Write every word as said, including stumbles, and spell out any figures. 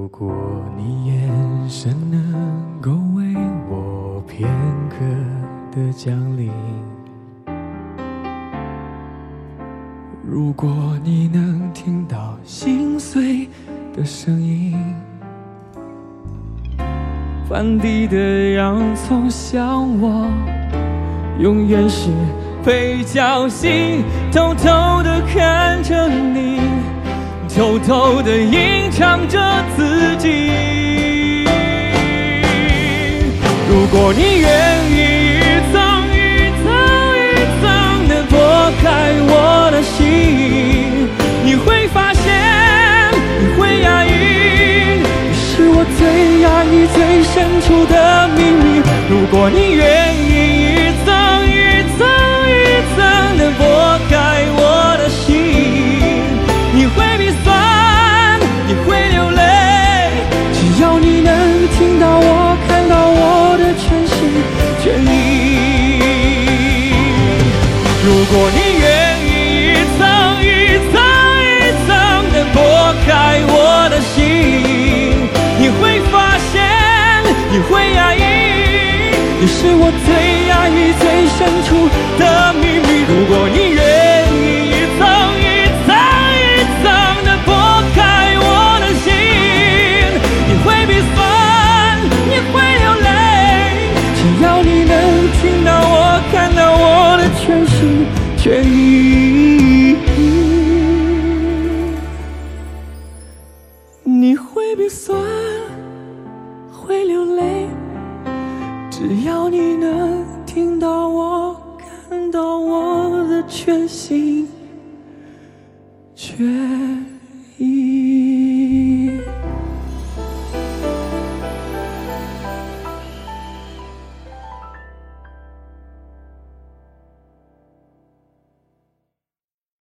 果你眼神能够为我片刻的降临，如果你能听到心碎的声音，翻地的洋葱像我永远是被侥幸，偷偷地看着你，偷偷地吟唱着自己。如果你愿意一层一层一层地剥开我的心，你会发现，你会压抑，你是我最压抑最深处的秘密。如果你愿意一层一层一层地剥开我的心，你会鼻酸，你会流泪，只要你能听到我，看到我的全心全意。如果你愿意一层一层一层地剥开我的心，你会发现，你会压抑，你是我最压抑最深处的秘密。如果你愿意一层一层一层地剥开我的心，你会鼻酸，你会流泪，只要你能听到我，看到我的全心全意。你会鼻酸，会流泪，只要你能听到我，看到我的全心全